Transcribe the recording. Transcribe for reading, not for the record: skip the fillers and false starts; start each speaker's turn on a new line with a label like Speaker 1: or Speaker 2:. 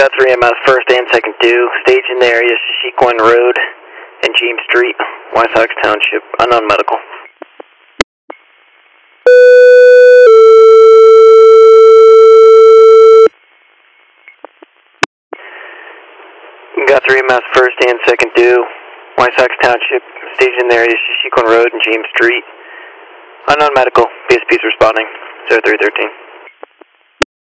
Speaker 1: Got 3 MS, first and second due. Stage in the area, Shishikwan Road and James Street, Wysox Township, unknown medical. Got 3 MS, first and second due. Wysox Township, stage in the area, Shishikwan Road and James Street. Unknown medical, PSP's responding, 0313.